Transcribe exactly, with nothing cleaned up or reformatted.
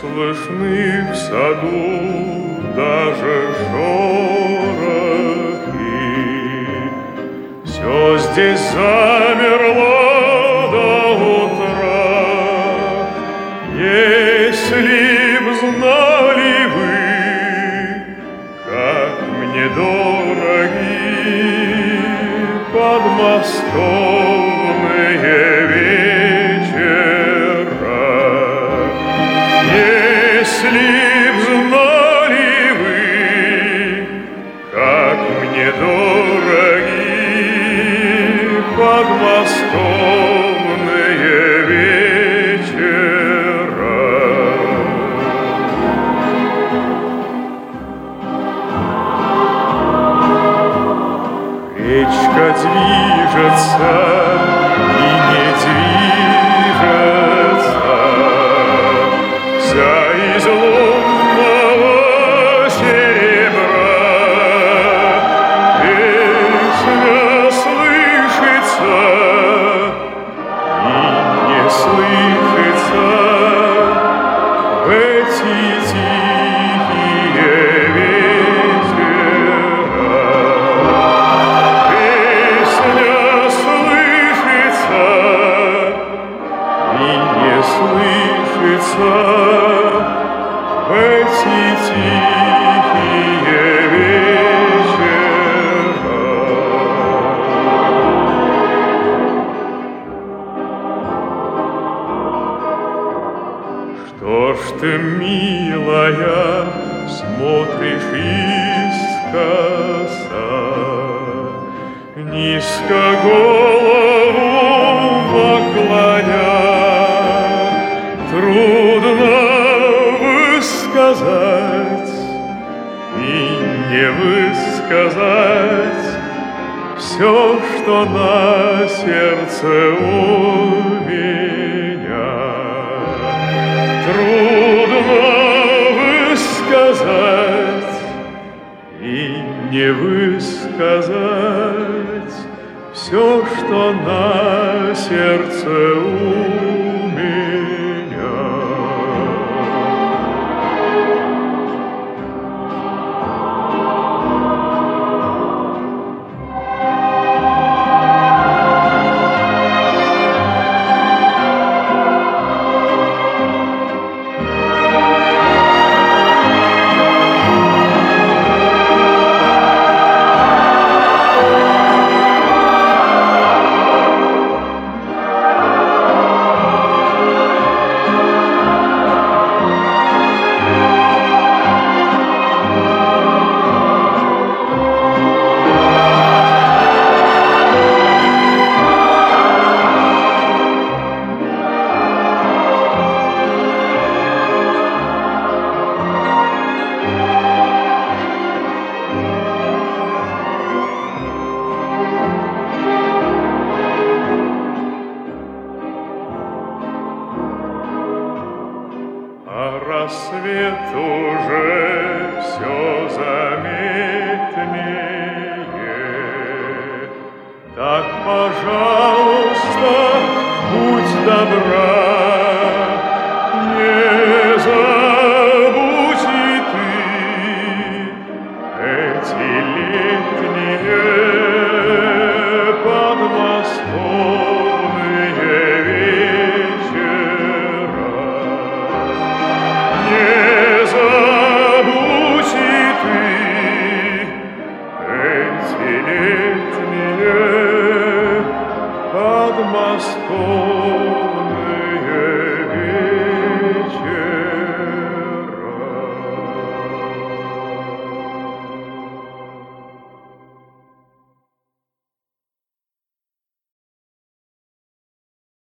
Слышны в саду даже шорохи. Все здесь замерло до утра. Если б знали вы, как мне дороги подмосковные вечера. Если б знали вы, как мне дороги подмосковные вечера. Речка движется и не движется, вся из лунного серебра. Песня слышится и не слышится в эти тихие вечера. Песня слышится и не слышится в эти тихие вечера. Что ж ты, милая, смотришь искоса, низко голову наклоня? Трудно высказать и не высказать все, что на сердце у меня. Трудно высказать и не высказать все, что на сердце у меня. Рассвет уже все заметнее. Так, пожалуйста, будь добра, не забудь и ты эти летние подмосковные вечера. Не забудь и ты эти летние подмосковные